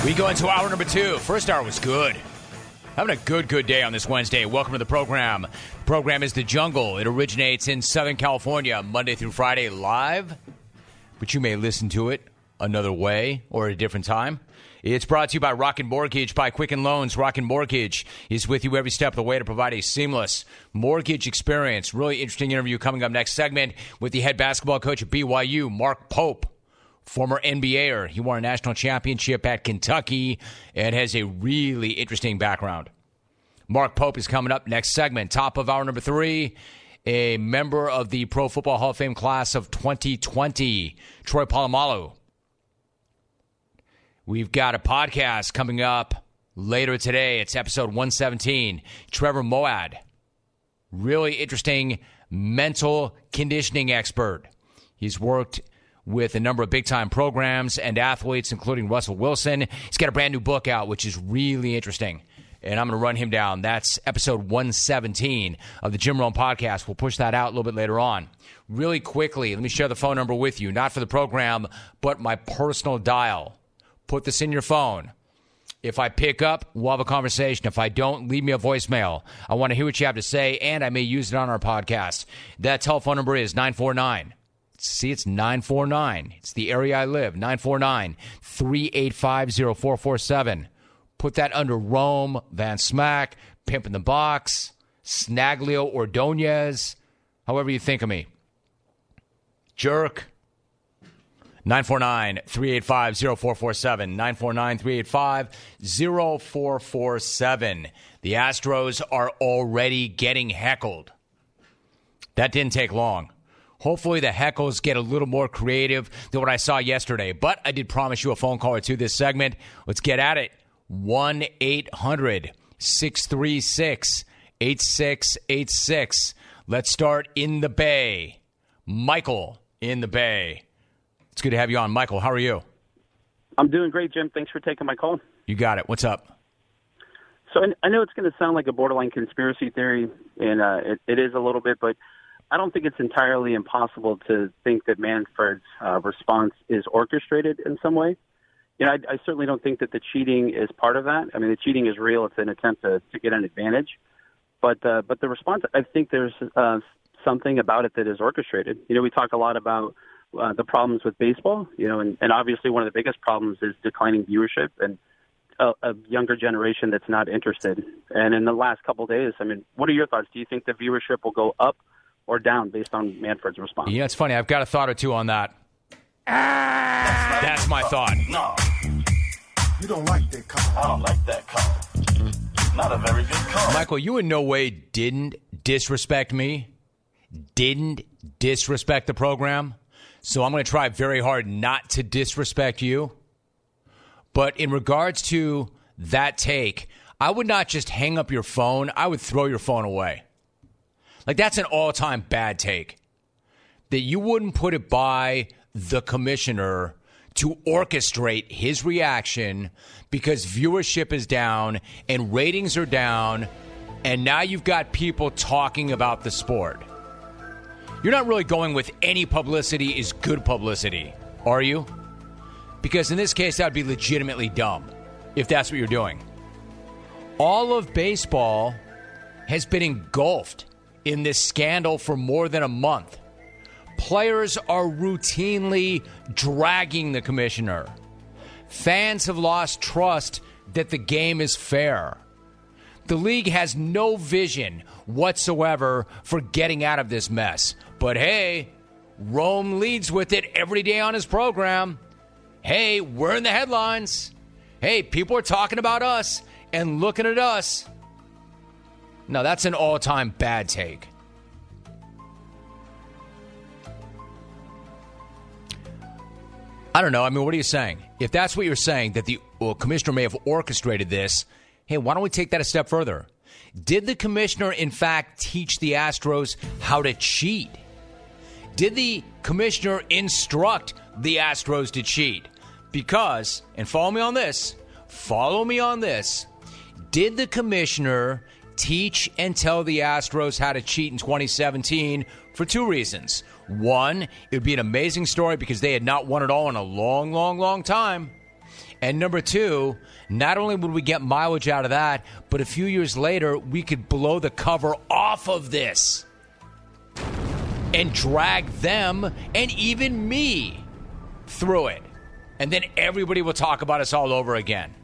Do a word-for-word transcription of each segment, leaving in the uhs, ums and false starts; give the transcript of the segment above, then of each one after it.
We go into hour number two. First hour was good. Having a good, good day on this Wednesday. Welcome to the program. The program is The Jungle. It originates in Southern California, Monday through Friday live. But you may listen to it another way or at a different time. It's brought to you by Rocket Mortgage, by Quicken Loans. Rocket Mortgage is with you every step of the way to provide a seamless mortgage experience. Really interesting interview coming up next segment with the head basketball coach at B Y U, Mark Pope. Former N B A-er. He won a national championship at Kentucky and has a really interesting background. Mark Pope is coming up next segment. Top of hour number three, a member of the Pro Football Hall of Fame class of twenty twenty, Troy Polamalu. We've got a podcast coming up later today. It's episode one seventeen. Trevor Moawad, really interesting mental conditioning expert. He's worked with a number of big-time programs and athletes, including Russell Wilson. He's got a brand new book out, which is really interesting, and I'm going to run him down. That's episode one seventeen of the Jim Rome Podcast. We'll push that out a little bit later on. Really quickly, let me share the phone number with you, not for the program, but my personal dial. Put this in your phone. If I pick up, we'll have a conversation. If I don't, leave me a voicemail. I want to hear what you have to say, and I may use it on our podcast. That telephone number is nine four nine. See, it's nine four nine. It's the area I live, nine four nine, three eight five, zero four four seven. Put that under Rome, Van Smack, Pimp in the Box, Snaglio Ordonez, however you think of me. Jerk. nine four nine, three eight five, zero four four seven. nine four nine, three eight five, zero four four seven. The Astros are already getting heckled. That didn't take long. Hopefully the heckles get a little more creative than what I saw yesterday. But I did promise you a phone call or two this segment. Let's get at it. one eight hundred, six three six, eight six eight six. Let's start in the Bay. Michael in the Bay. It's good to have you on. Michael, how are you? I'm doing great, Jim. Thanks for taking my call. You got it. What's up? So I know it's going to sound like a borderline conspiracy theory, and uh, it, it is a little bit, but I don't think it's entirely impossible to think that Manfred's uh, response is orchestrated in some way. You know, I, I certainly don't think that the cheating is part of that. I mean, the cheating is real. It's an attempt to, to get an advantage. But uh, but the response, I think there's uh, something about it that is orchestrated. You know, we talk a lot about uh, the problems with baseball, you know, and, and obviously one of the biggest problems is declining viewership and a, a younger generation that's not interested. And in the last couple of days, I mean, what are your thoughts? Do you think the viewership will go up or down based on Manfred's response? Yeah, it's funny. I've got a thought or two on that. Ah! That's my thought. No. You don't like that call. I don't like that call. Not a very good call. Michael, you in no way didn't disrespect me, didn't disrespect the program, so I'm going to try very hard not to disrespect you. But in regards to that take, I would not just hang up your phone. I would throw your phone away. Like, that's an all-time bad take. That you wouldn't put it by the commissioner to orchestrate his reaction because viewership is down and ratings are down, and now you've got people talking about the sport. You're not really going with any publicity is good publicity, are you? Because in this case, that would be legitimately dumb if that's what you're doing. All of baseball has been engulfed in this scandal for more than a month. Players are routinely dragging the commissioner. Fans have lost trust that the game is fair. The league has no vision whatsoever for getting out of this mess. But hey, Rome leads with it every day on his program. Hey, we're in the headlines. Hey, people are talking about us and looking at us. No, that's an all-time bad take. I don't know. I mean, what are you saying? If that's what you're saying, that the well, commissioner may have orchestrated this, hey, why don't we take that a step further? Did the commissioner, in fact, teach the Astros how to cheat? Did the commissioner instruct the Astros to cheat? Because, and follow me on this, follow me on this, did the commissioner teach and tell the Astros how to cheat in twenty seventeen for two reasons? One, it would be an amazing story because they had not won it all in a long, long, long time. And number two, not only would we get mileage out of that, but a few years later, we could blow the cover off of this and drag them and even me through it. And then everybody will talk about us all over again.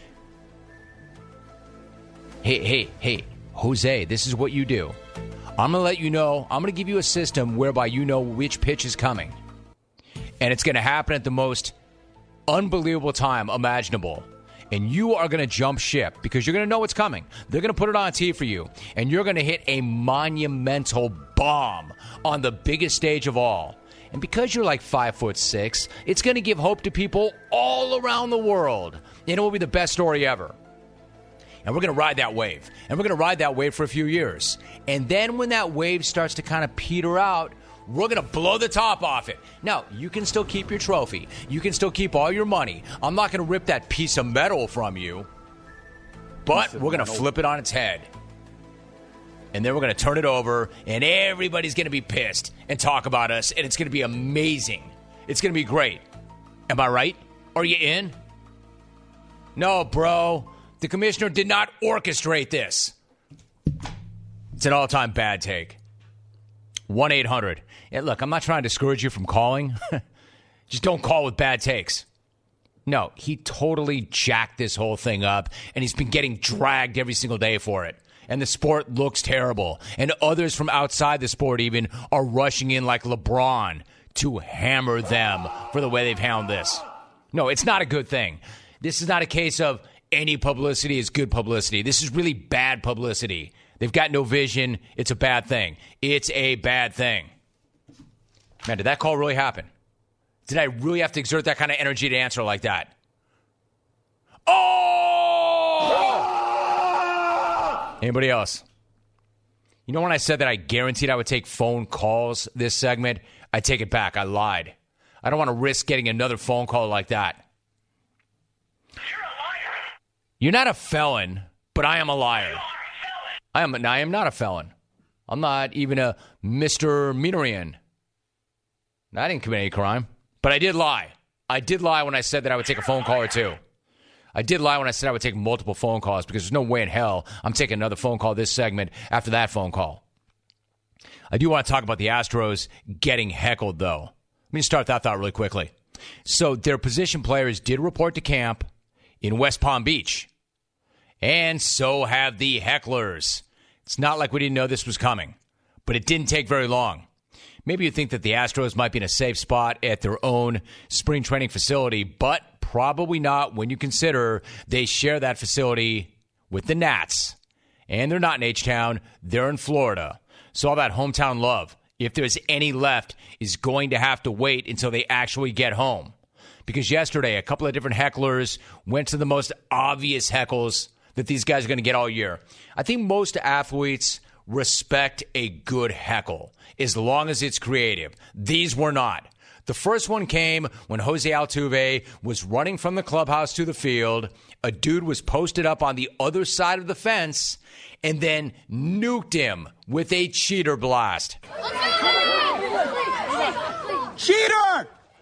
Hey, hey, hey, Jose, this is what you do. I'm going to let you know, I'm going to give you a system whereby you know which pitch is coming. And it's going to happen at the most unbelievable time imaginable. And you are going to jump ship because you're going to know what's coming. They're going to put it on T for you. And you're going to hit a monumental bomb on the biggest stage of all. And because you're like five foot six, it's going to give hope to people all around the world. And it will be the best story ever. And we're going to ride that wave. And we're going to ride that wave for a few years. And then when that wave starts to kind of peter out, we're going to blow the top off it. Now, you can still keep your trophy. You can still keep all your money. I'm not going to rip that piece of metal from you. But we're going to flip it on its head. And then we're going to turn it over, and everybody's going to be pissed and talk about us, and it's going to be amazing. It's going to be great. Am I right? Are you in? No, bro. The commissioner did not orchestrate this. It's an all-time bad take. one eight hundred. Yeah, look, I'm not trying to discourage you from calling. Just don't call with bad takes. No, he totally jacked this whole thing up, and he's been getting dragged every single day for it. And the sport looks terrible. And others from outside the sport even are rushing in like LeBron to hammer them for the way they've handled this. No, it's not a good thing. This is not a case of any publicity is good publicity. This is really bad publicity. They've got no vision. It's a bad thing. It's a bad thing. Man, did that call really happen? Did I really have to exert that kind of energy to answer like that? Oh! Anybody else? You know when I said that I guaranteed I would take phone calls this segment? I take it back. I lied. I don't want to risk getting another phone call like that. You're not a felon, but I am a liar. I am, I am not a felon. I'm not even a misdemeanorian. I didn't commit any crime, but I did lie. I did lie when I said that I would take a phone call or two. I did lie when I said I would take multiple phone calls because there's no way in hell I'm taking another phone call this segment after that phone call. I do want to talk about the Astros getting heckled, though. Let me start that thought really quickly. So their position players did report to camp in West Palm Beach. And so have the hecklers. It's not like we didn't know this was coming, but it didn't take very long. Maybe you think that the Astros might be in a safe spot at their own spring training facility, but probably not when you consider they share that facility with the Nats. And they're not in H-Town, they're in Florida. So all that hometown love, if there's any left, is going to have to wait until they actually get home. Because yesterday, a couple of different hecklers went to the most obvious heckles that these guys are going to get all year. I think most athletes respect a good heckle as long as it's creative. These were not. The first one came when Jose Altuve was running from the clubhouse to the field. A dude was posted up on the other side of the fence and then nuked him with a cheater blast. Cheater!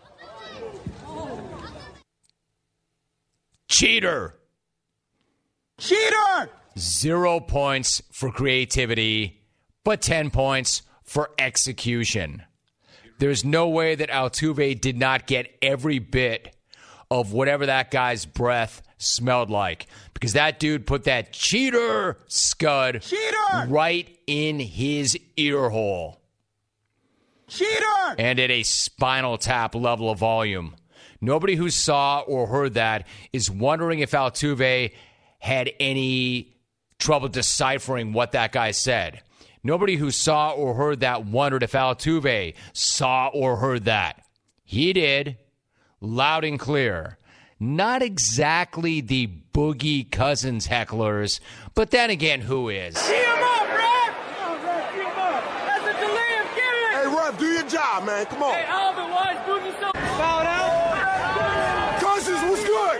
Cheater! Cheater! Zero points for creativity, but ten points for execution. There's no way that Altuve did not get every bit of whatever that guy's breath smelled like, because that dude put that cheater scud Cheater! right in his ear hole. Cheater! And at a Spinal Tap level of volume. Nobody who saw or heard that is wondering if Altuve had any trouble deciphering what that guy said. Nobody who saw or heard that wondered if Altuve saw or heard that. He did, loud and clear. Not exactly the Boogie Cousins hecklers, but then again, who is? Tee him up, ref! Tee him up. That's a delay of giving. Hey, ref, do your job, man. Come on. Hey, Alvin, why is Boogie so fouled out? Cousins, what's good?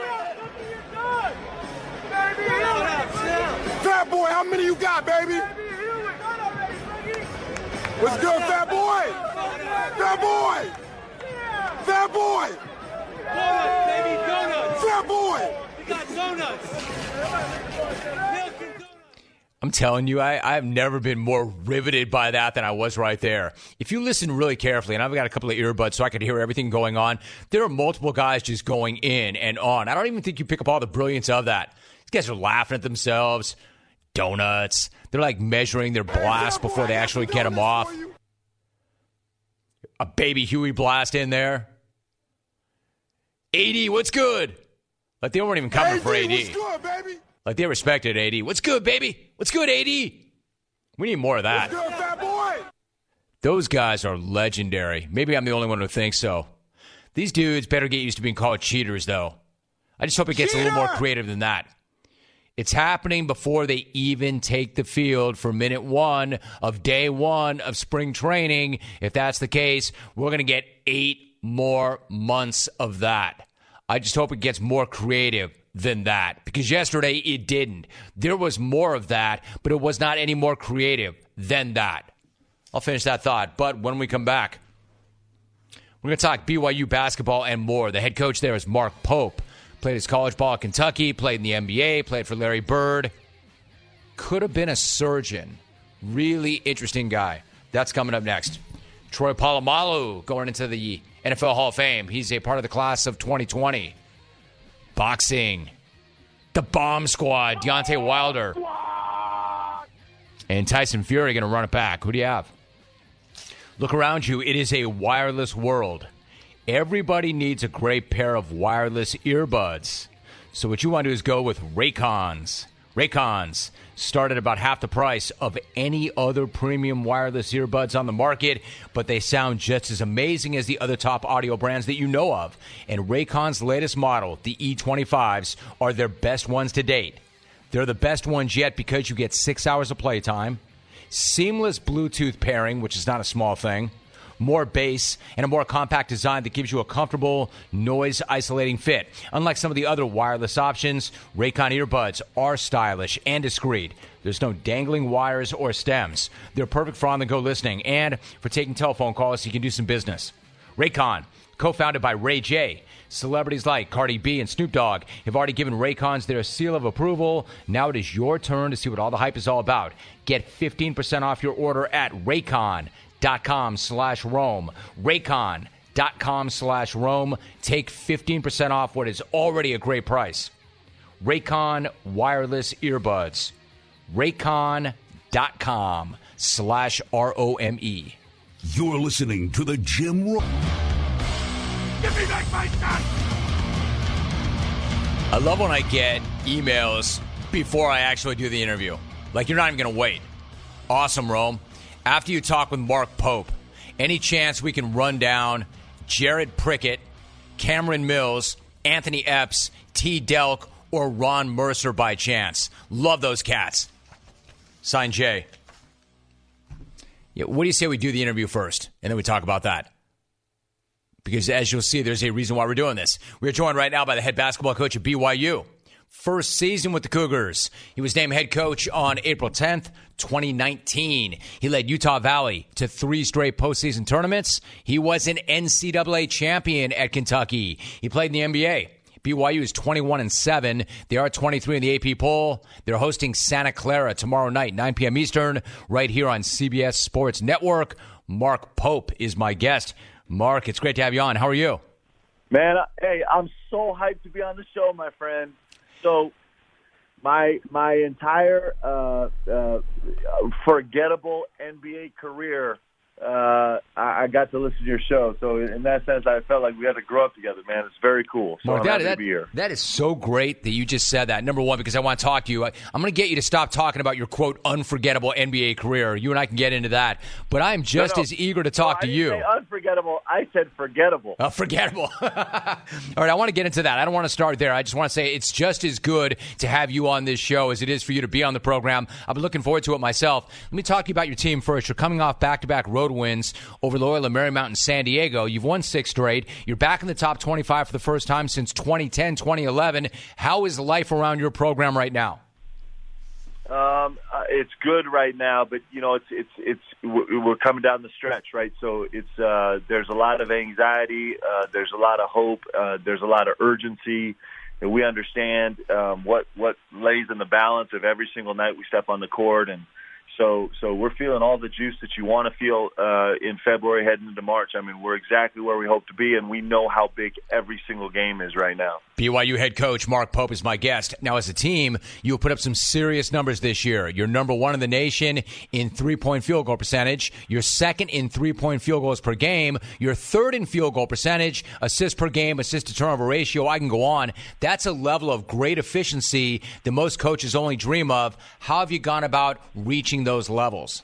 Fat boy, how many you got, baby? What's good, fat boy? Fat boy! Fat boy! Donuts, baby, donuts! fat boy. We got donuts. I'm telling you, I, I've never been more riveted by that than I was right there. If you listen really carefully, and I've got a couple of earbuds so I could hear everything going on, there are multiple guys just going in and on. I don't even think you pick up all the brilliance of that. These guys are laughing at themselves. Donuts. They're like measuring their blast before they actually get them off. A baby Huey blast in there. A D, what's good? Like they weren't even coming for A D. What's good, baby? Like they respected A D. What's good, baby? What's good, A D? We need more of that. What's good, fat boy? Those guys are legendary. Maybe I'm the only one who thinks so. These dudes better get used to being called cheaters, though. I just hope it gets Cheater! a little more creative than that. It's happening before they even take the field for minute one of day one of spring training. If that's the case, we're going to get eight more months of that. I just hope it gets more creative than that, because yesterday it didn't. There was more of that, but it was not any more creative than that. I'll finish that thought, but when we come back, we're going to talk B Y U basketball and more. The head coach there is Mark Pope. Played his college ball at Kentucky, played in the N B A, played for Larry Bird. Could have been a surgeon. Really interesting guy. That's coming up next. Troy Polamalu going into the N F L Hall of Fame. He's a part of the class of twenty twenty. Boxing. The Bomb Squad. Deontay Wilder. And Tyson Fury going to run it back. Who do you have? Look around you. It is a wireless world. Everybody needs a great pair of wireless earbuds. So what you want to do is go with Raycons. Raycons start at about half the price of any other premium wireless earbuds on the market, but they sound just as amazing as the other top audio brands that you know of. And Raycon's latest model, the E twenty-fives, are their best ones to date. They're the best ones yet because you get six hours of playtime, seamless Bluetooth pairing, which is not a small thing, more bass, and a more compact design that gives you a comfortable, noise-isolating fit. Unlike some of the other wireless options, Raycon earbuds are stylish and discreet. There's no dangling wires or stems. They're perfect for on-the-go listening and for taking telephone calls so you can do some business. Raycon, co-founded by Ray J. Celebrities like Cardi B and Snoop Dogg have already given Raycons their seal of approval. Now it is your turn to see what all the hype is all about. Get fifteen percent off your order at Raycon. Dot com slash Rome. Raycon dot com slash Rome. Take fifteen percent off what is already a great price. Raycon wireless earbuds. Raycon dot com slash R O M E. You're listening to the Jim Rome. Give me back my gun! I love when I get emails before I actually do the interview. Like, you're not even going to wait. Awesome, Rome. After you talk with Mark Pope, any chance we can run down Jared Prickett, Cameron Mills, Anthony Epps, T. Delk, or Ron Mercer by chance? Love those cats. Signed, Jay. Yeah, what do you say we do the interview first, and then we talk about that? Because as you'll see, there's a reason why we're doing this. We're joined right now by the head basketball coach at B Y U. First season with the Cougars. He was named head coach on April tenth, twenty nineteen. He led Utah Valley to three straight postseason tournaments. He was an N C double A champion at Kentucky. He played in the N B A. B Y U is twenty-one and seven. They are twenty-three in the A P poll. They're hosting Santa Clara tomorrow night, nine p.m. Eastern, right here on C B S Sports Network. Mark Pope is my guest. Mark, it's great to have you on. How are you? Man, hey, I'm so hyped to be on the show, my friend. So my my entire uh, uh, forgettable N B A career, uh, I, I got to listen to your show. So in that sense, I felt like we had to grow up together, man. It's very cool. So Mark, I'm that, happy that, to be here. that is so great that you just said that. Number one, because I want to talk to you. I, I'm going to get you to stop talking about your, quote, unforgettable N B A career. You and I can get into that. But I am just no, no. as eager to talk no, to I you. didn't say unforgettable. I said forgettable. Oh, forgettable. All right, I want to get into that. I don't want to start there. I just want to say it's just as good to have you on this show as it is for you to be on the program. I've been looking forward to it myself. Let me talk to you about your team first. You're coming off back-to-back road wins over Loyola Marymount and San Diego. You've won six straight. You're back in the top twenty-five for the first time since twenty ten, twenty eleven. How is life around your program right now? Um, uh, it's good right now, but you know, it's it's it's we're coming down the stretch, right? So it's uh, there's a lot of anxiety, uh, there's a lot of hope, uh, there's a lot of urgency, and we understand um, what what lays in the balance of every single night we step on the court. And so so we're feeling all the juice that you want to feel uh, in February heading into March. I mean, we're exactly where we hope to be, and we know how big every single game is right now. B Y U head coach Mark Pope is my guest. Now, as a team, you put up some serious numbers this year. You're number one in the nation in three-point field goal percentage. You're second in three-point field goals per game. You're third in field goal percentage, assists per game, assist-to-turnover ratio. I can go on. That's a level of great efficiency that most coaches only dream of. How have you gone about reaching those levels?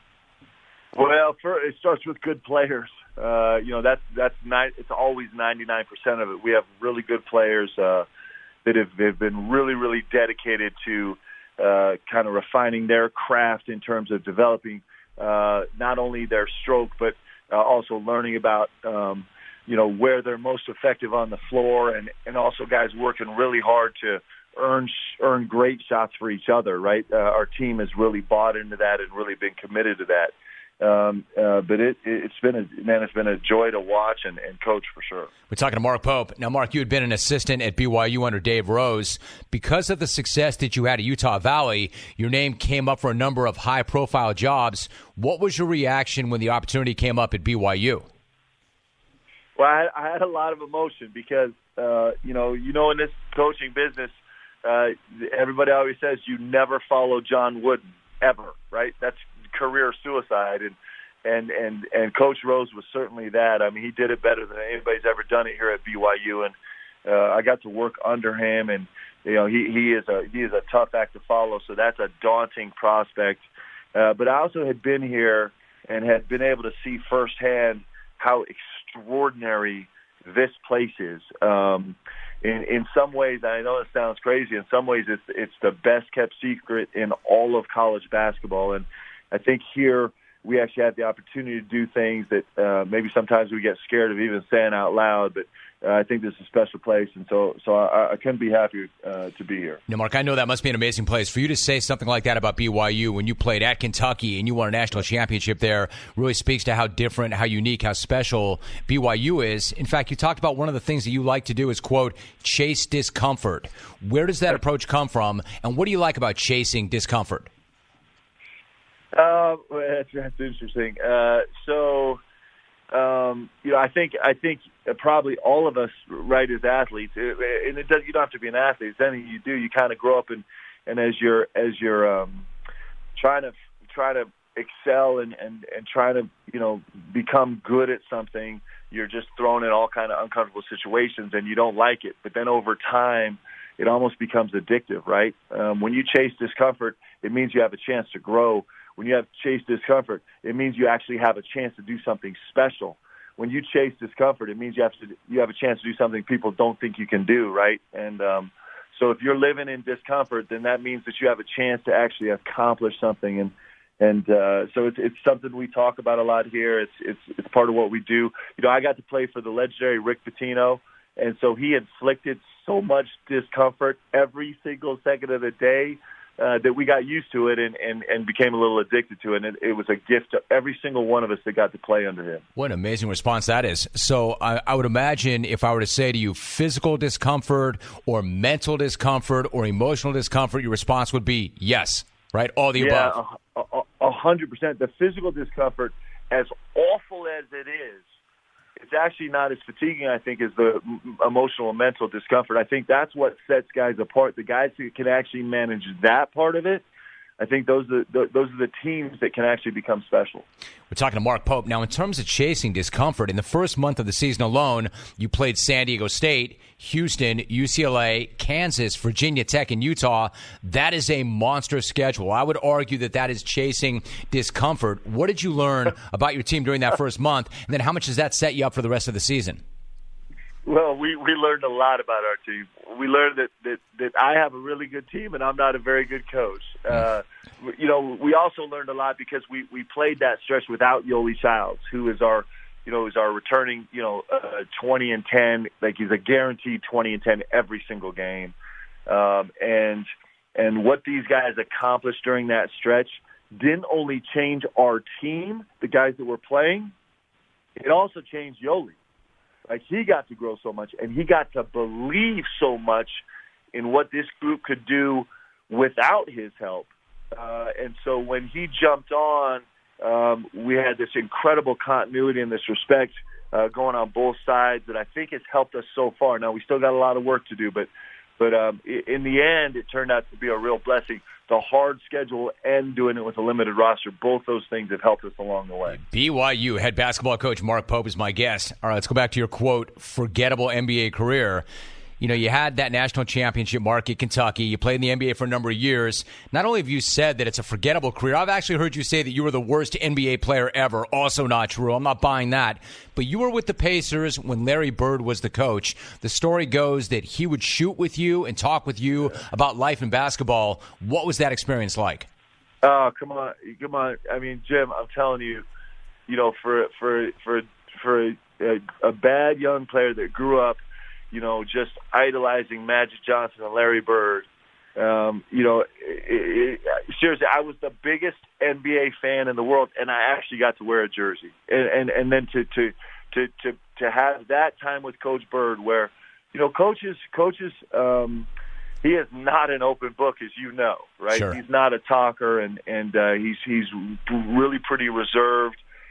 Well, for, it starts with good players. Uh, you know, that's that's ni- it's always ninety-nine percent of it. We have really good players uh, that have, have been really, really dedicated to uh, kind of refining their craft in terms of developing uh, not only their stroke, but uh, also learning about, um, you know, where they're most effective on the floor, and, and also guys working really hard to earn earn great shots for each other, right? Uh, our team has really bought into that and really been committed to that. Um, uh, but it, it's been a, man, it's been a joy to watch and, and coach for sure. We're talking to Mark Pope. Now, Mark, you had been an assistant at B Y U under Dave Rose. Because of the success that you had at Utah Valley, your name came up for a number of high-profile jobs. What was your reaction when the opportunity came up at B Y U? Well, I, I had a lot of emotion because, uh, you know, you know, in this coaching business, uh, everybody always says you never follow John Wooden, ever, right? That's career suicide, and and and and Coach Rose was certainly that. I mean, he did it better than anybody's ever done it here at B Y U, and uh, I got to work under him, and you know, he he is a he is a tough act to follow, so that's a daunting prospect. Uh, but I also had been here and had been able to see firsthand how extraordinary this place is. Um, in in some ways, I know it sounds crazy. In some ways, it's it's the best kept secret in all of college basketball, and I think here we actually have the opportunity to do things that uh, maybe sometimes we get scared of even saying out loud, but uh, I think this is a special place, and so so I, I couldn't be happier uh, to be here. Now, Mark, I know that must be an amazing place. For you to say something like that about B Y U when you played at Kentucky and you won a national championship there really speaks to how different, how unique, how special B Y U is. In fact, you talked about one of the things that you like to do is, quote, chase discomfort. Where does that approach come from, and what do you like about chasing discomfort? Uh, well, that's, that's interesting. Uh, so, um, you know, I think I think probably all of us, right, as athletes, and it does. You don't have to be an athlete. It's anything you do. You kind of grow up, and, and as you're as you're um, trying to try to excel and, and, and trying to you know become good at something, you're just thrown in all kind of uncomfortable situations, and you don't like it. But then over time, it almost becomes addictive, right? Um, when you chase discomfort, it means you have a chance to grow. When you have chase discomfort, it means you actually have a chance to do something special. When you chase discomfort, it means you have to you have a chance to do something people don't think you can do, right? And um, so if you're living in discomfort, then that means that you have a chance to actually accomplish something. And and uh, so it's it's something we talk about a lot here. It's it's it's part of what we do. You know, I got to play for the legendary Rick Pitino, and so he inflicted so much discomfort every single second of the day. Uh, that we got used to it and, and, and became a little addicted to it. And it, it was a gift to every single one of us that got to play under him. What an amazing response that is. So I, I would imagine if I were to say to you physical discomfort or mental discomfort or emotional discomfort, your response would be yes, right? All the yeah, above. Yeah, a hundred percent. The physical discomfort, as awful as it is, it's actually not as fatiguing, I think, as the emotional and mental discomfort. I think that's what sets guys apart. The guys who can actually manage that part of it, I think those are the, those are the teams that can actually become special. We're talking to Mark Pope. Now, in terms of chasing discomfort, in the first month of the season alone, you played San Diego State, Houston, U C L A, Kansas, Virginia Tech, and Utah. That is a monster schedule. I would argue that that is chasing discomfort. What did you learn about your team during that first month? And then how much does that set you up for the rest of the season? Well, we, we learned a lot about our team. We learned that, that, that I have a really good team and I'm not a very good coach. Uh, you know, we also learned a lot because we, we played that stretch without Yoli Childs, who is our, you know, is our returning, you know, uh, twenty and ten. Like he's a guaranteed twenty and ten every single game. Um, and and what these guys accomplished during that stretch didn't only change our team, the guys that were playing, it also changed Yoli. Like, he got to grow so much, and he got to believe so much in what this group could do without his help. Uh, and so when he jumped on, um, we had this incredible continuity and this respect uh, going on both sides that I think has helped us so far. Now, we still got a lot of work to do, but but um, in the end, it turned out to be a real blessing. The hard schedule and doing it with a limited roster, both those things have helped us along the way. B Y U head basketball coach Mark Pope is my guest. All right, let's go back to your, quote, forgettable N B A career. You know, you had that national championship mark at Kentucky. You played in the N B A for a number of years. Not only have you said that it's a forgettable career, I've actually heard you say that you were the worst N B A player ever. Also not true. I'm not buying that. But you were with the Pacers when Larry Bird was the coach. The story goes that he would shoot with you and talk with you about life in basketball. What was that experience like? Oh, come on. Come on. I mean, Jim, I'm telling you, you know, for, for, for, for a, a bad young player that grew up, you know, just idolizing Magic Johnson and Larry Bird. Um, you know, it, it, seriously, I was the biggest N B A fan in the world, and I actually got to wear a jersey. And and, and then to, to to to to have that time with Coach Bird, where, you know, coaches coaches um, he is not an open book, as you know, right? Sure. He's not a talker, and and uh, he's he's really pretty reserved.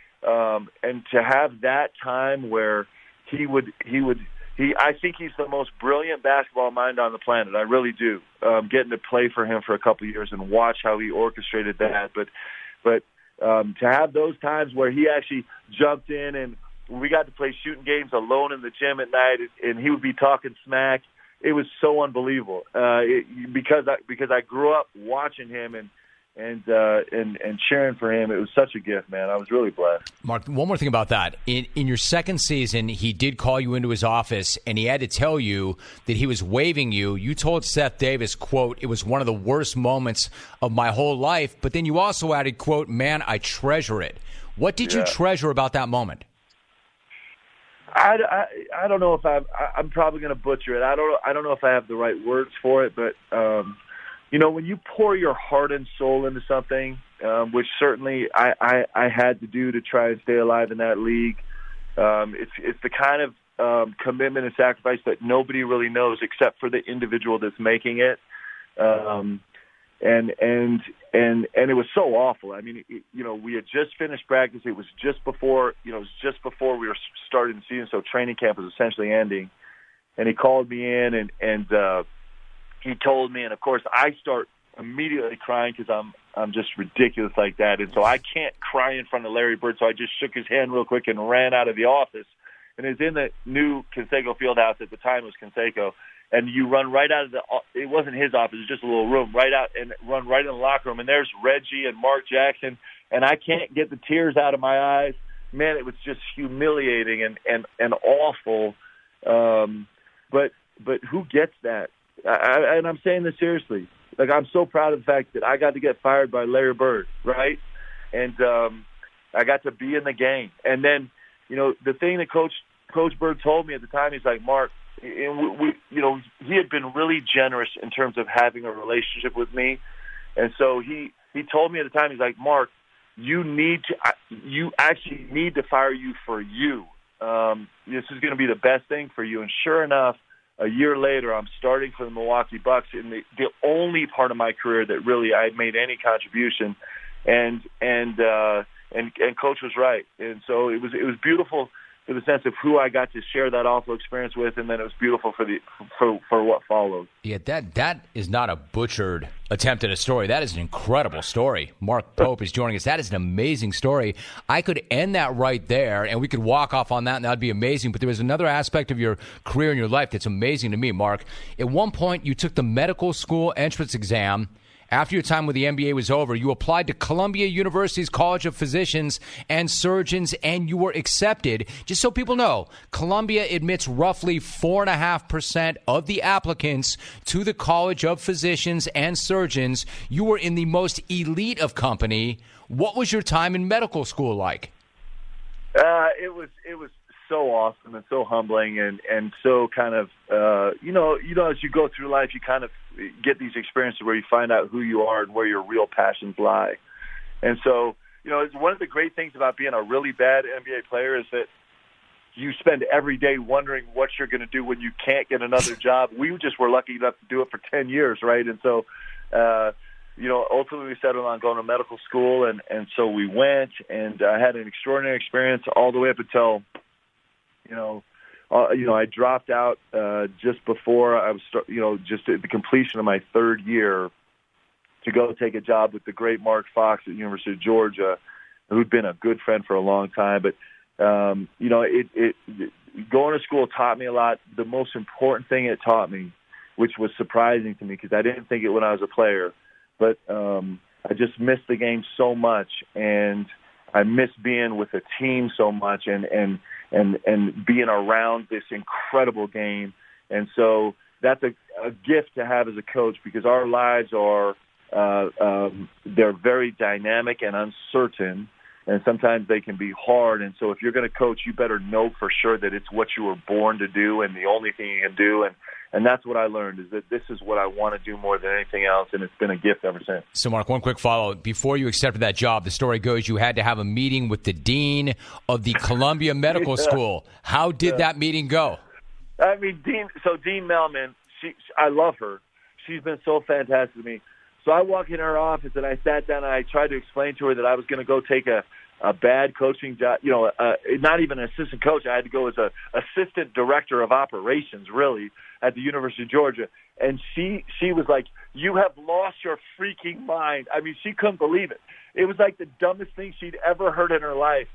Um, and to have that time where he would he would. He, I think he's the most brilliant basketball mind on the planet. I really do. Um, getting to play for him for a couple of years and watch how he orchestrated that. But, but um, to have those times where he actually jumped in and we got to play shooting games alone in the gym at night, and he would be talking smack. It was so unbelievable uh, it, because I because I grew up watching him and. And, uh, and and cheering for him. It was such a gift, man. I was really blessed. Mark, one more thing about that. In in your second season, he did call you into his office, and he had to tell you that he was waiving you. You told Seth Davis, quote, it was one of the worst moments of my whole life. But then you also added, quote, man, I treasure it. What did yeah. you treasure about that moment? I, I, I don't know if I'm, I'm probably going to butcher it. I don't, I don't know if I have the right words for it, but um, – you know, when you pour your heart and soul into something, um, which certainly I, I, I had to do to try and stay alive in that league, um, it's it's the kind of um, commitment and sacrifice that nobody really knows except for the individual that's making it. Um, and and and and it was so awful. I mean, it, you know, we had just finished practice. It was just before, you know, it was just before we were starting the season, so training camp was essentially ending. And he called me in and and. Uh, He told me, and of course, I start immediately crying because I'm I'm just ridiculous like that, and so I can't cry in front of Larry Bird. So I just shook his hand real quick and ran out of the office. And it's in the new Conseco Fieldhouse at the time it was Conseco, and you run right out of the. It wasn't his office; it was just a little room. Right out and run right in the locker room, and there's Reggie and Mark Jackson, and I can't get the tears out of my eyes. Man, it was just humiliating and and and awful. Um, but but who gets that? I, and I'm saying this seriously. Like, I'm so proud of the fact that I got to get fired by Larry Bird, right? And um, I got to be in the game. And then, you know, the thing that Coach Coach Bird told me at the time, he's like, Mark, and we, we, you know, he had been really generous in terms of having a relationship with me. And so he, he told me at the time, he's like, Mark, you need to, you actually need to fire you for you. Um, this is going to be the best thing for you. And sure enough, a year later, I'm starting for the Milwaukee Bucks in the, the only part of my career that really I made any contribution, and and uh, and and Coach was right, and so it was it was beautiful for the sense of who I got to share that awful experience with, and then it was beautiful for the for for what followed. Yeah, that that is not a butchered attempt at a story. That is an incredible story. Mark Pope is joining us. That is an amazing story. I could end that right there, and we could walk off on that, and that would be amazing. But there was another aspect of your career and your life that's amazing to me, Mark. At one point, you took the medical school entrance exam. After your time with the N B A was over, you applied to Columbia University's College of Physicians and Surgeons, and you were accepted. Just so people know, Columbia admits roughly four point five percent of the applicants to the College of Physicians and Surgeons. You were in the most elite of company. What was your time in medical school like? Uh, it was it was so awesome and so humbling and, and so kind of, uh, you know, you know, as you go through life, you kind of get these experiences where you find out who you are and where your real passions lie. And so, you know, it's one of the great things about being a really bad N B A player is that you spend every day wondering what you're going to do when you can't get another job. We just were lucky enough to do it for ten years, right? And so, uh, you know, ultimately we settled on going to medical school, and, and so we went, and I had an extraordinary experience all the way up until, you know, uh, you know, I dropped out uh, just before I was, start, you know, just at the completion of my third year to go take a job with the great Mark Fox at the University of Georgia, who'd been a good friend for a long time. But, um, you know, it, it, it going to school taught me a lot. The most important thing it taught me, which was surprising to me because I didn't think it when I was a player, but um, I just missed the game so much, and I missed being with a team so much and, and, and, and being around this incredible game. And so that's a, a gift to have as a coach, because our lives are, uh, um, they're very dynamic and uncertain, and sometimes they can be hard. And so if you're going to coach, you better know for sure that it's what you were born to do and the only thing you can do. And, and that's what I learned, is that this is what I want to do more than anything else, and it's been a gift ever since. So, Mark, one quick follow-up. Before you accepted that job, the story goes you had to have a meeting with the dean of the Columbia Medical yeah. School. How did yeah. that meeting go? I mean, Dean. So Dean Mellman, she, I love her. She's been so fantastic to me. So I walk in her office, and I sat down, and I tried to explain to her that I was going to go take a, a bad coaching job, you know, uh, not even an assistant coach. I had to go as a assistant director of operations, really, at the University of Georgia. And she she was like, "You have lost your freaking mind." I mean, she couldn't believe it. It was like the dumbest thing she'd ever heard in her life.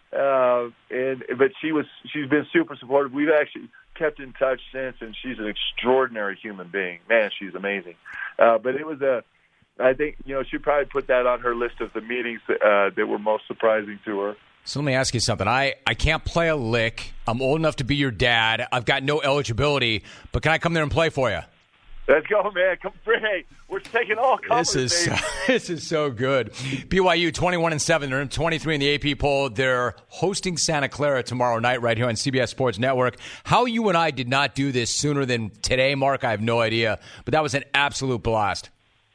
Uh, and but she was she's been super supportive. We've actually kept in touch since, and she's an extraordinary human being. Man, she's amazing. Uh, but it was a I think, you know, she probably put that on her list of the meetings uh, that were most surprising to her. So let me ask you something. I, I can't play a lick. I'm old enough to be your dad. I've got no eligibility, but can I come there and play for you? Let's go, man. Come, hey, we're taking all comers, This is baby. so, this is so good. B Y U twenty-one and seven. They're in twenty-three in the A P poll. They're hosting Santa Clara tomorrow night right here on C B S Sports Network. How you and I did not do this sooner than today, Mark, I have no idea. But that was an absolute blast.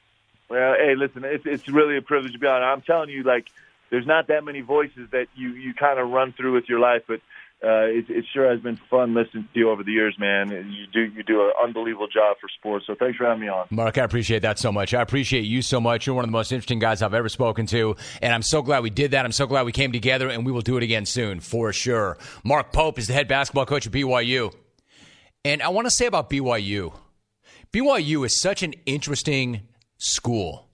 Well, hey, listen, it's, it's really a privilege to be on. I'm telling you, like, there's not that many voices that you, you kind of run through with your life, but uh, it, it sure has been fun listening to you over the years, man. You do you do an unbelievable job for sports, so thanks for having me on. Mark, I appreciate that so much. I appreciate you so much. You're one of the most interesting guys I've ever spoken to, and I'm so glad we did that. I'm so glad we came together, and we will do it again soon, for sure. Mark Pope is the head basketball coach at B Y U, and I want to say about B Y U, B Y U is such an interesting school.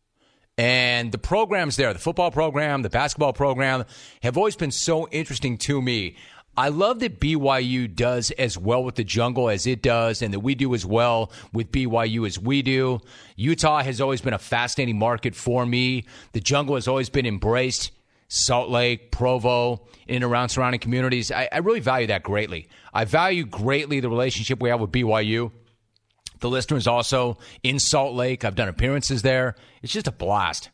And the programs there, the football program, the basketball program, have always been so interesting to me. I love that B Y U does as well with the jungle as it does, and that we do as well with B Y U as we do. Utah has always been a fascinating market for me. The jungle has always been embraced. Salt Lake, Provo, in and around surrounding communities. I, I really value that greatly. I value greatly the relationship we have with B Y U. The listeners also in Salt Lake. I've done appearances there. It's just a blast.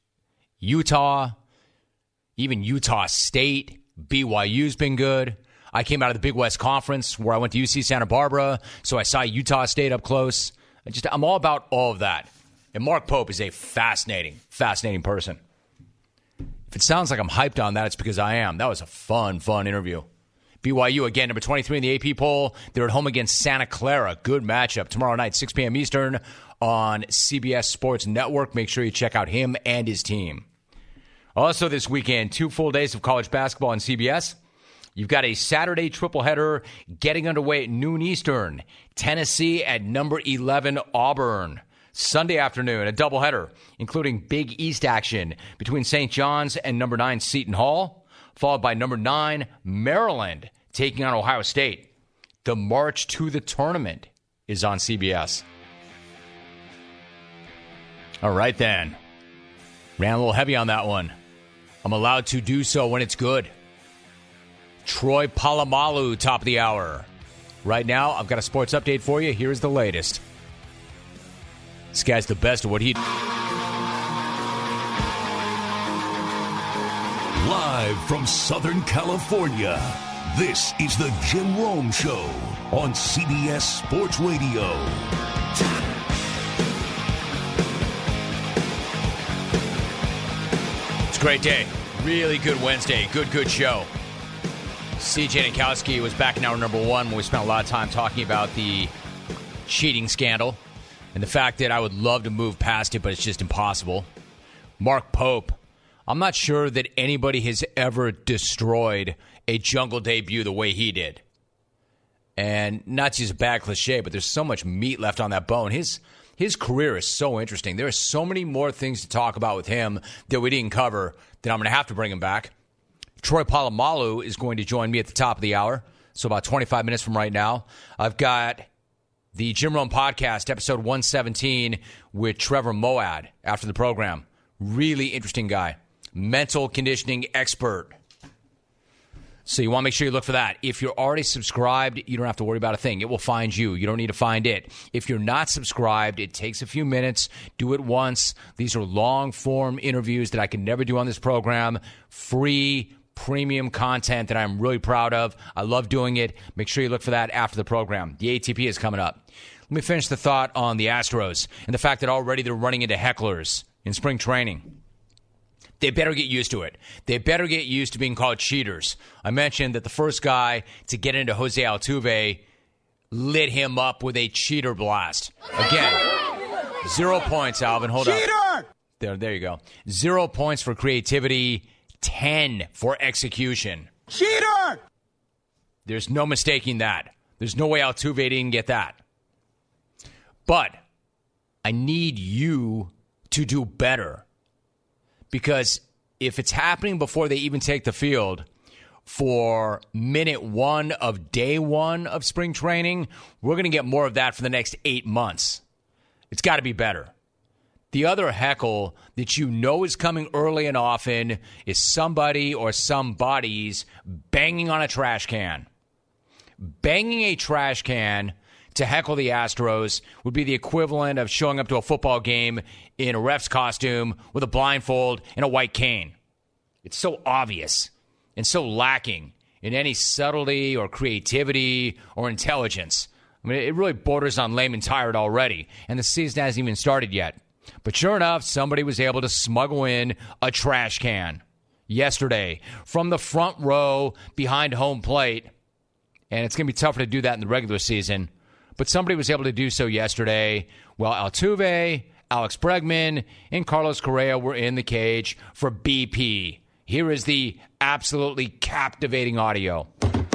Utah, even Utah State, B Y U's been good. I came out of the Big West Conference where I went to U C Santa Barbara, so I saw Utah State up close. I just, I'm all about all of that. And Mark Pope is a fascinating, fascinating person. If it sounds like I'm hyped on that, it's because I am. That was a fun, fun interview. B Y U, again, number twenty-three in the A P poll. They're at home against Santa Clara. Good matchup. Tomorrow night, six p.m. Eastern on C B S Sports Network. Make sure you check out him and his team. Also this weekend, two full days of college basketball on C B S. You've got a Saturday triple header getting underway at noon Eastern. Tennessee at number eleven Auburn. Sunday afternoon, a doubleheader, including Big East action between Saint John's and number nine Seton Hall, followed by number nine Maryland taking on Ohio State. The march to the tournament is on C B S. All right, then. Ran a little heavy on that one. I'm allowed to do so when it's good. Troy Polamalu, top of the hour. Right now, I've got a sports update for you. Here's the latest. This guy's the best at what he... Live from Southern California, this is the Jim Rome Show on C B S Sports Radio. It's a great day. Really good Wednesday. Good, good show. C J Nikowski was back in hour number one when we spent a lot of time talking about the cheating scandal and the fact that I would love to move past it, but it's just impossible. Mark Pope. I'm not sure that anybody has ever destroyed a Jungle debut the way he did. And not just a bad cliche, but there's so much meat left on that bone. His his career is so interesting. There are so many more things to talk about with him that we didn't cover that I'm going to have to bring him back. Troy Polamalu is going to join me at the top of the hour, so about twenty-five minutes from right now. I've got the Jim Rome Podcast, episode one seventeen, with Trevor Moawad after the program. Really interesting guy. Mental conditioning expert. So you want to make sure you look for that. If you're already subscribed, you don't have to worry about a thing. It will find you. You don't need to find it. If you're not subscribed, it takes a few minutes. Do it once. These are long-form interviews that I can never do on this program. Free, premium content that I'm really proud of. I love doing it. Make sure you look for that after the program. The A T P is coming up. Let me finish the thought on the Astros and the fact that already they're running into hecklers in spring training. They better get used to it. They better get used to being called cheaters. I mentioned that the first guy to get into Jose Altuve lit him up with a cheater blast. Again, zero points, Alvin. Hold Cheater! up. There, there you go. Zero points for creativity, ten for execution. Cheater! There's no mistaking that. There's no way Altuve didn't get that. But I need you to do better. Because if it's happening before they even take the field for minute one of day one of spring training, we're going to get more of that for the next eight months. It's got to be better. The other heckle that you know is coming early and often is somebody or somebody's banging on a trash can. Banging a trash can to heckle the Astros would be the equivalent of showing up to a football game in a ref's costume with a blindfold and a white cane. It's so obvious and so lacking in any subtlety or creativity or intelligence. I mean, it really borders on lame and tired already, and the season hasn't even started yet. But sure enough, somebody was able to smuggle in a trash can yesterday from the front row behind home plate, and it's going to be tougher to do that in the regular season. But somebody was able to do so yesterday while Altuve, Alex Bregman, and Carlos Correa were in the cage for B P. Here is the absolutely captivating audio.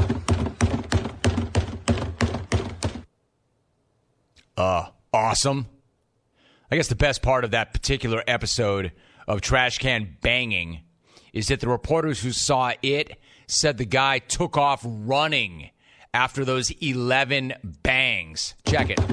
Uh, awesome. I guess the best part of that particular episode of Trash Can Banging is that the reporters who saw it said the guy took off running after those eleven bangs. Check it.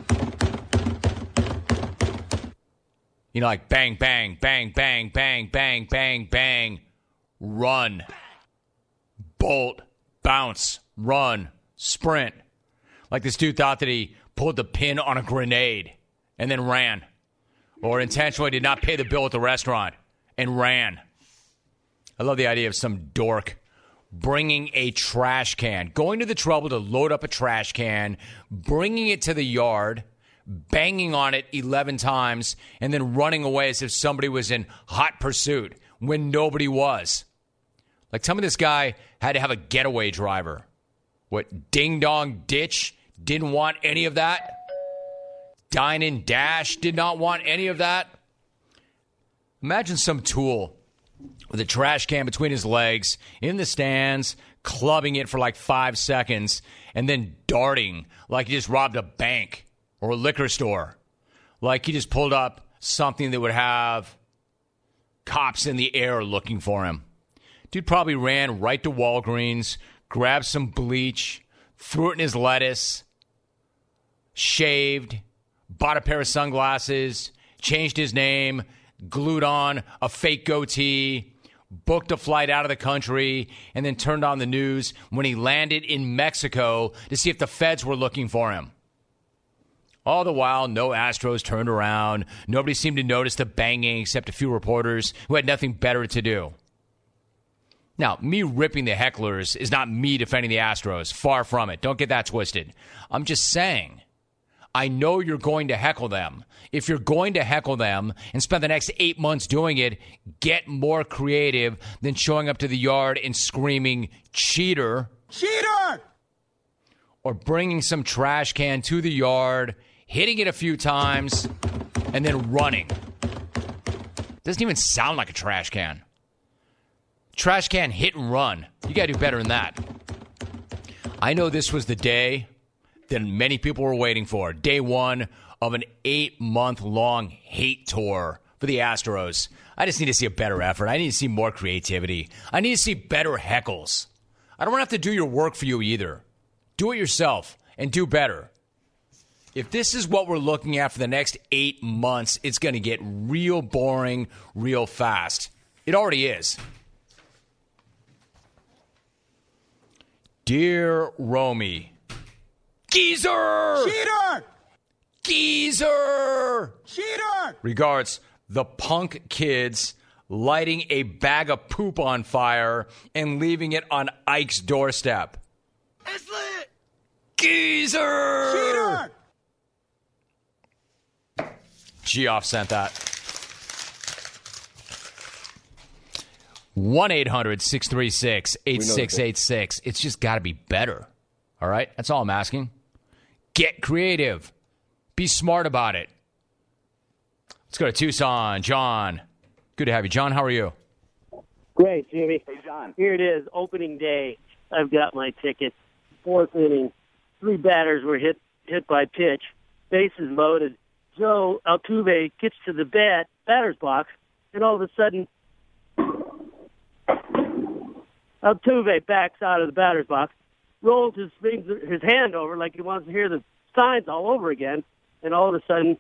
You know, like bang, bang, bang, bang, bang, bang, bang, bang, run, bolt, bounce, run, sprint. Like this dude thought that he pulled the pin on a grenade and then ran. Or intentionally did not pay the bill at the restaurant and ran. I love the idea of some dork bringing a trash can, going to the trouble to load up a trash can, bringing it to the yard, banging on it eleven times, and then running away as if somebody was in hot pursuit when nobody was. Like, tell me this guy had to have a getaway driver. What, Ding Dong Ditch didn't want any of that? Dine and Dash did not want any of that? Imagine some tool with a trash can between his legs, in the stands, clubbing it for like five seconds, and then darting like he just robbed a bank or a liquor store. Like he just pulled up something that would have cops in the air looking for him. Dude probably ran right to Walgreens, grabbed some bleach, threw it in his lettuce, shaved, bought a pair of sunglasses, changed his name, glued on a fake goatee, booked a flight out of the country, and then turned on the news when he landed in Mexico to see if the feds were looking for him. All the while, no Astros turned around. Nobody seemed to notice the banging except a few reporters who had nothing better to do. Now, me ripping the hecklers is not me defending the Astros. Far from it. Don't get that twisted. I'm just saying, I know you're going to heckle them. If you're going to heckle them and spend the next eight months doing it, get more creative than showing up to the yard and screaming, cheater. Cheater! Or bringing some trash can to the yard, hitting it a few times, and then running. Doesn't even sound like a trash can. Trash can hit and run. You got to do better than that. I know this was the day that many people were waiting for. Day one of an eight-month-long hate tour for the Astros. I just need to see a better effort. I need to see more creativity. I need to see better heckles. I don't want to have to do your work for you either. Do it yourself and do better. If this is what we're looking at for the next eight months, it's going to get real boring real fast. It already is. Dear Romy. Geezer! Cheater! Geezer! Cheater! Regards, the punk kids lighting a bag of poop on fire and leaving it on Ike's doorstep. It's lit! Geezer! Cheater! Geoff sent that. one eight hundred six three six eight six eight six. It's just got to be better. All right? That's all I'm asking. Get creative. Be smart about it. Let's go to Tucson. John. Good to have you. John, how are you? Great, Jimmy. Hey, John. Here it is, opening day. I've got my ticket. Fourth inning. Three batters were hit hit by pitch. Bases loaded. Joe Altuve gets to the bat, batter's box, and all of a sudden, Altuve backs out of the batter's box, rolls his finger, his hand over like he wants to hear the signs all over again, and all of a sudden,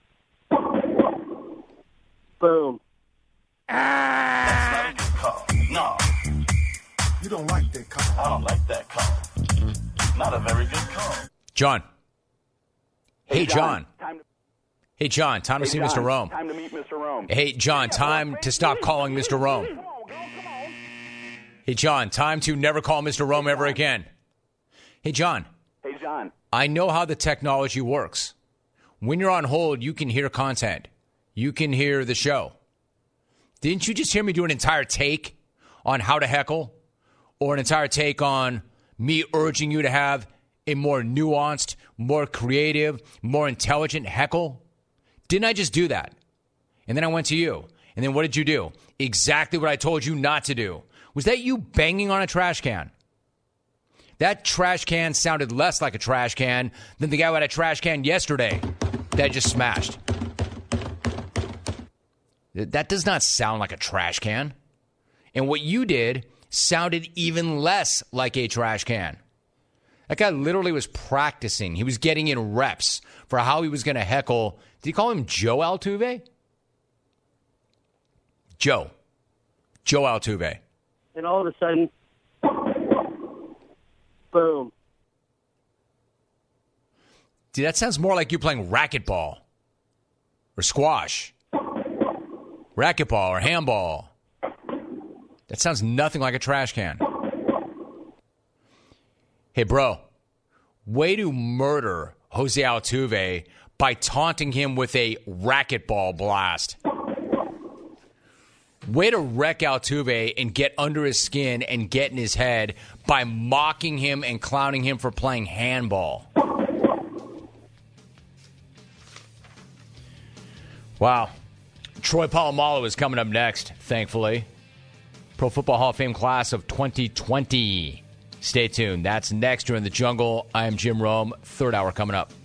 boom. That's not a good call. No. You don't like that call. I don't like that call. Not a very good call. John. Hey, Hey, John. John. Time to, Hey, John. Time to hey, see John. Mister Rome. Time to meet Mister Rome. Hey, John. Time to stop calling Mister Rome. Hey, John. Time to never call Mister Rome ever again. Hey, John. Hey, John. I know how the technology works. When you're on hold, you can hear content. You can hear the show. Didn't you just hear me do an entire take on how to heckle? Or an entire take on me urging you to have a more nuanced, more creative, more intelligent heckle? Didn't I just do that? And then I went to you. And then what did you do? Exactly what I told you not to do. Was that you banging on a trash can? That trash can sounded less like a trash can than the guy who had a trash can yesterday that I just smashed. That does not sound like a trash can. And what you did sounded even less like a trash can. That guy literally was practicing. He was getting in reps for how he was going to heckle. Did he call him Joe Altuve? Joe. Joe Altuve. And all of a sudden, boom. Dude, that sounds more like you playing racquetball or squash. Racquetball or handball. That sounds nothing like a trash can. Hey, bro, way to murder Jose Altuve by taunting him with a racquetball blast. Way to wreck Altuve and get under his skin and get in his head by mocking him and clowning him for playing handball. Wow. Troy Polamalu is coming up next, thankfully. Pro Football Hall of Fame class of twenty twenty. Stay tuned. That's next. You're in the jungle. I am Jim Rome. Third hour coming up.